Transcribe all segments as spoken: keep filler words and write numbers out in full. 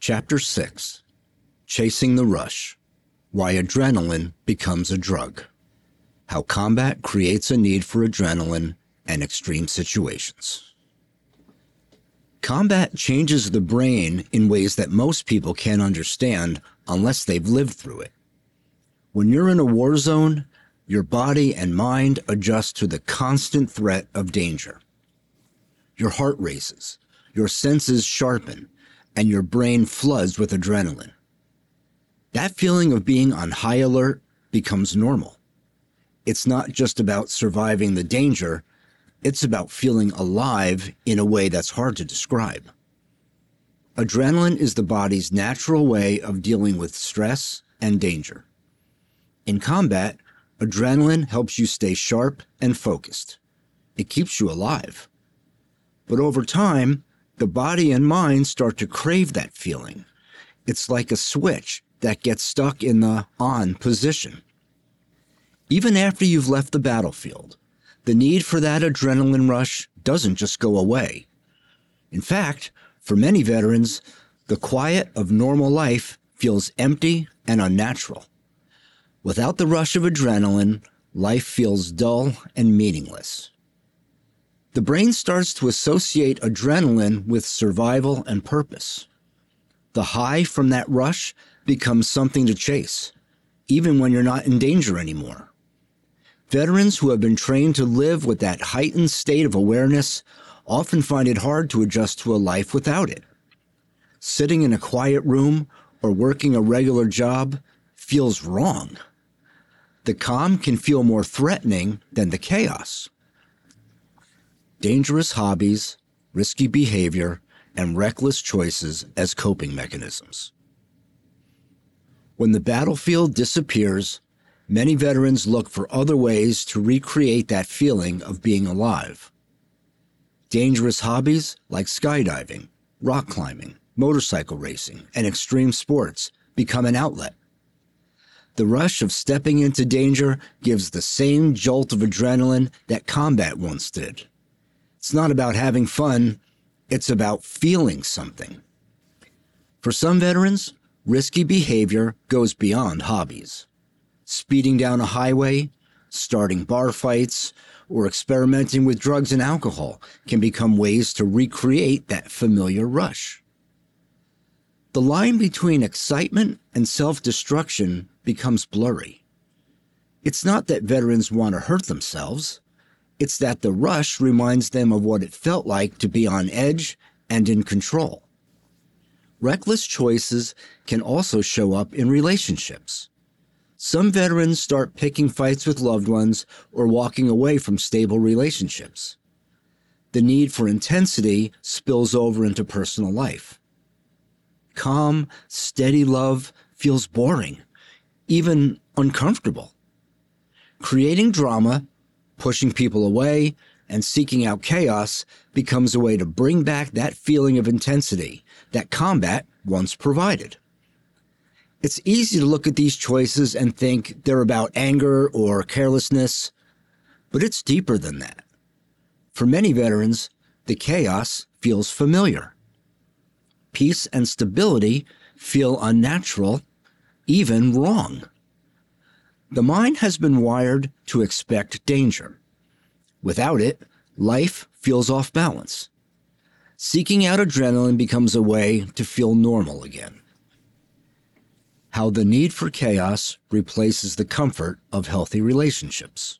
Chapter six. Chasing the Rush. Why Adrenaline Becomes a Drug. How combat creates a need for adrenaline and extreme situations. Combat changes the brain in ways that most people can't understand unless they've lived through it. When you're in a war zone, your body and mind adjust to the constant threat of danger. Your heart races, your senses sharpen, and your brain floods with adrenaline. That feeling of being on high alert becomes normal. It's not just about surviving the danger, it's about feeling alive in a way that's hard to describe. Adrenaline is the body's natural way of dealing with stress and danger. In combat, adrenaline helps you stay sharp and focused. It keeps you alive. But over time, the body and mind start to crave that feeling. It's like a switch that gets stuck in the on position. Even after you've left the battlefield, the need for that adrenaline rush doesn't just go away. In fact, for many veterans, the quiet of normal life feels empty and unnatural. Without the rush of adrenaline, life feels dull and meaningless. The brain starts to associate adrenaline with survival and purpose. The high from that rush becomes something to chase, even when you're not in danger anymore. Veterans who have been trained to live with that heightened state of awareness often find it hard to adjust to a life without it. Sitting in a quiet room or working a regular job feels wrong. The calm can feel more threatening than the chaos. Dangerous hobbies, risky behavior, and reckless choices as coping mechanisms. When the battlefield disappears, many veterans look for other ways to recreate that feeling of being alive. Dangerous hobbies like skydiving, rock climbing, motorcycle racing, and extreme sports become an outlet. The rush of stepping into danger gives the same jolt of adrenaline that combat once did. It's not about having fun, it's about feeling something. For some veterans, risky behavior goes beyond hobbies. Speeding down a highway, starting bar fights, or experimenting with drugs and alcohol can become ways to recreate that familiar rush. The line between excitement and self-destruction becomes blurry. It's not that veterans want to hurt themselves. It's that the rush reminds them of what it felt like to be on edge and in control. Reckless choices can also show up in relationships. Some veterans start picking fights with loved ones or walking away from stable relationships. The need for intensity spills over into personal life. Calm, steady love feels boring, even uncomfortable. Creating drama, pushing people away, and seeking out chaos becomes a way to bring back that feeling of intensity that combat once provided. It's easy to look at these choices and think they're about anger or carelessness, but it's deeper than that. For many veterans, the chaos feels familiar. Peace and stability feel unnatural, even wrong. The mind has been wired to expect danger. Without it, life feels off balance. Seeking out adrenaline becomes a way to feel normal again. How the need for chaos replaces the comfort of healthy relationships.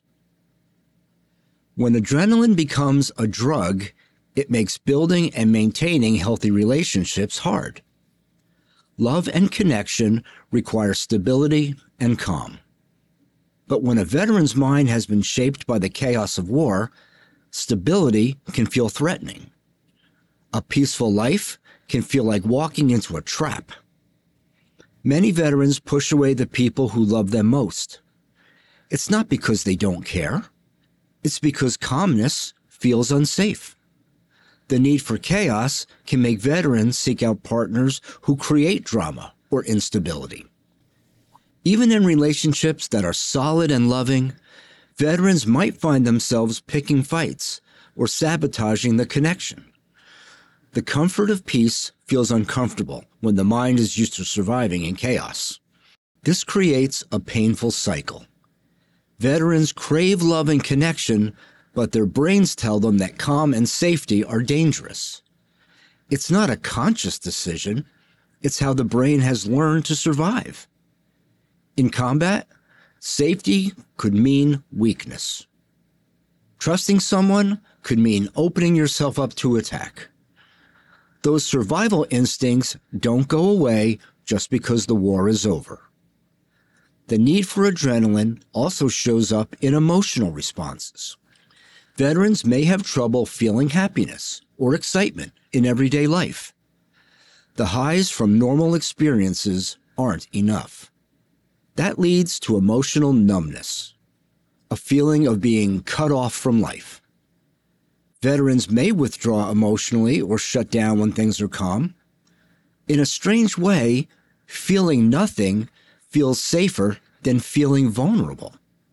When adrenaline becomes a drug, it makes building and maintaining healthy relationships hard. Love and connection require stability and calm. But when a veteran's mind has been shaped by the chaos of war, stability can feel threatening. A peaceful life can feel like walking into a trap. Many veterans push away the people who love them most. It's not because they don't care. It's because calmness feels unsafe. The need for chaos can make veterans seek out partners who create drama or instability. Even in relationships that are solid and loving, veterans might find themselves picking fights or sabotaging the connection. The comfort of peace feels uncomfortable when the mind is used to surviving in chaos. This creates a painful cycle. Veterans crave love and connection, but their brains tell them that calm and safety are dangerous. It's not a conscious decision. It's how the brain has learned to survive. In combat, safety could mean weakness. Trusting someone could mean opening yourself up to attack. Those survival instincts don't go away just because the war is over. The need for adrenaline also shows up in emotional responses. Veterans may have trouble feeling happiness or excitement in everyday life. The highs from normal experiences aren't enough. That leads to emotional numbness, a feeling of being cut off from life. Veterans may withdraw emotionally or shut down when things are calm. In a strange way, feeling nothing feels safer than feeling vulnerable.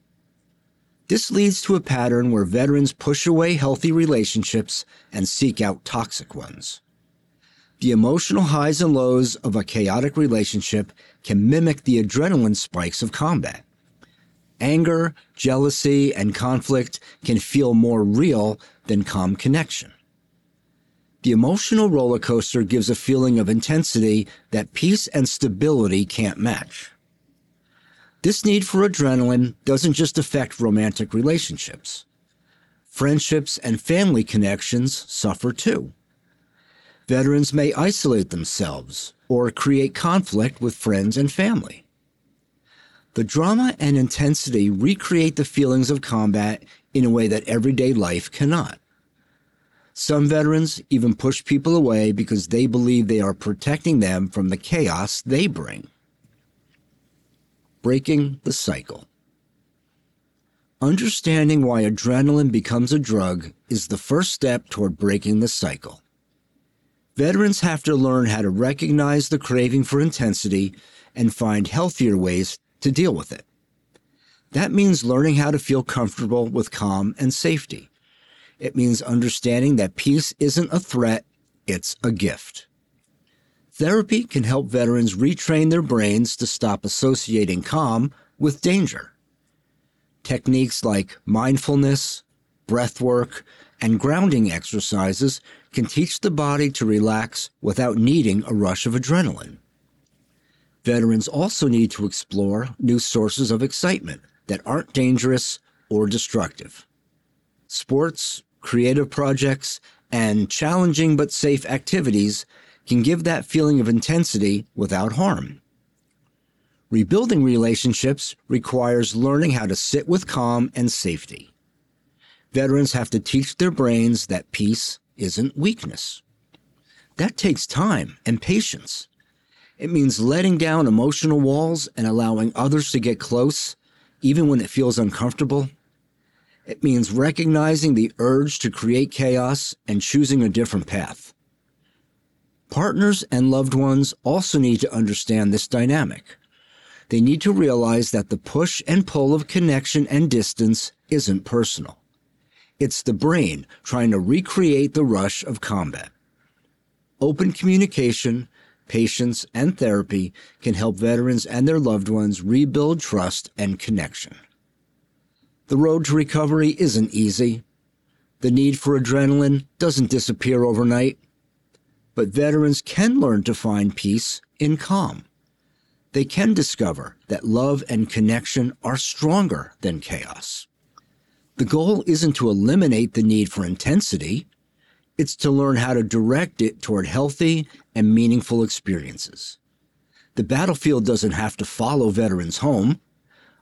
This leads to a pattern where veterans push away healthy relationships and seek out toxic ones. The emotional highs and lows of a chaotic relationship can mimic the adrenaline spikes of combat. Anger, jealousy, and conflict can feel more real than calm connection. The emotional roller coaster gives a feeling of intensity that peace and stability can't match. This need for adrenaline doesn't just affect romantic relationships. Friendships and family connections suffer too. Veterans may isolate themselves or create conflict with friends and family. The drama and intensity recreate the feelings of combat in a way that everyday life cannot. Some veterans even push people away because they believe they are protecting them from the chaos they bring. Breaking the cycle. Understanding why adrenaline becomes a drug is the first step toward breaking the cycle. Veterans have to learn how to recognize the craving for intensity and find healthier ways to deal with it. That means learning how to feel comfortable with calm and safety. It means understanding that peace isn't a threat, it's a gift. Therapy can help veterans retrain their brains to stop associating calm with danger. Techniques like mindfulness, breath work, and grounding exercises can teach the body to relax without needing a rush of adrenaline. Veterans also need to explore new sources of excitement that aren't dangerous or destructive. Sports, creative projects, and challenging but safe activities can give that feeling of intensity without harm. Rebuilding relationships requires learning how to sit with calm and safety. Veterans have to teach their brains that peace isn't weakness. That takes time and patience. It means letting down emotional walls and allowing others to get close, even when it feels uncomfortable. It means recognizing the urge to create chaos and choosing a different path. Partners and loved ones also need to understand this dynamic. They need to realize that the push and pull of connection and distance isn't personal. It's the brain trying to recreate the rush of combat. Open communication, patience, and therapy can help veterans and their loved ones rebuild trust and connection. The road to recovery isn't easy. The need for adrenaline doesn't disappear overnight. But veterans can learn to find peace in calm. They can discover that love and connection are stronger than chaos. The goal isn't to eliminate the need for intensity. It's to learn how to direct it toward healthy and meaningful experiences. The battlefield doesn't have to follow veterans home.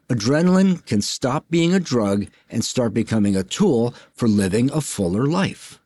Adrenaline can stop being a drug and start becoming a tool for living a fuller life.